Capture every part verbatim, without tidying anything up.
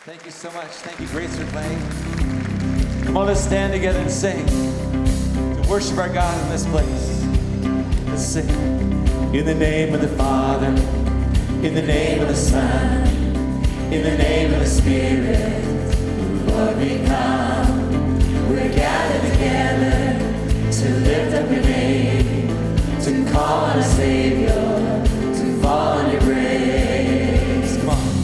Thank you so much. Thank you, Grace, for playing. Come on, let's stand together and sing to worship our God in this place. Let's sing. In the name of the Father, in the name of the Son, in the name of the Spirit, Lord, we come. We're gathered together to lift up your name, to call on a Savior, to fall on your grace. Come on.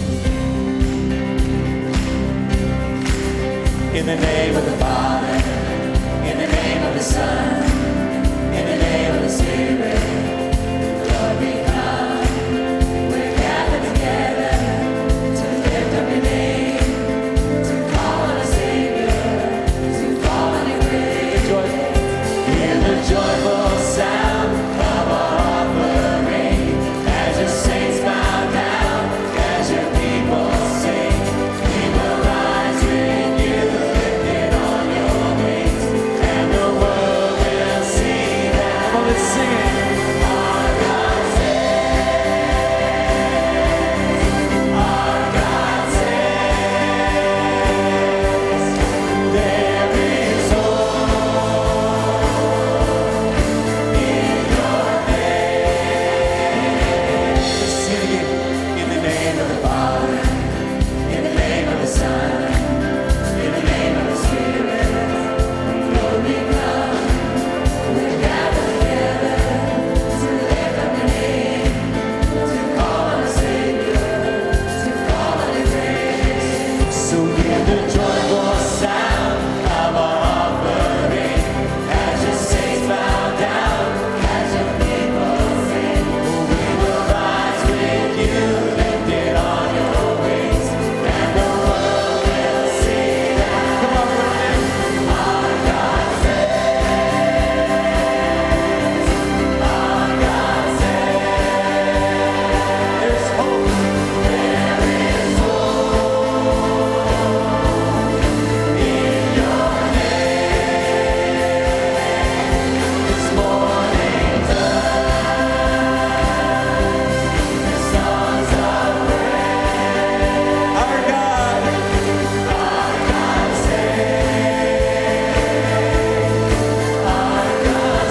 In the name of the Father, in the name of the Son, in the name of the Spirit, Lord, we come. We're gathered together to lift up your name, to call on a Savior, to fall on your grace. Hear the joyful sound of our offering as your saints bow down, as your people sing. We will rise with you, lifted on your wings, and the world will see that. Come on, let's sing it. Our God says, our God says, there is hope in your name. Let's sing it in the name of the Father, in the name of the Son, in the name of the Spirit. Lord, we come. We're gathered together to lift up your name, to call on a Savior, to call on your grace. So hear the joyful sound of our offering as your saints bow down, as your people sing. We will rise with you, lifted on your wings, and the world will see that. Come on, put it in. Our God says, our God says, there's hope. There is hope in your name. This morning the songs of praise. Our God, our God says, our God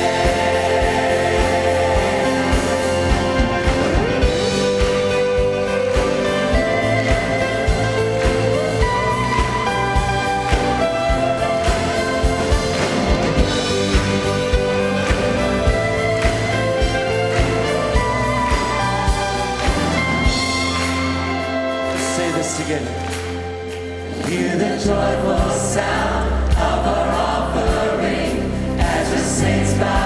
Let's say this together. Hear the joyful sound of our offering as the saints bow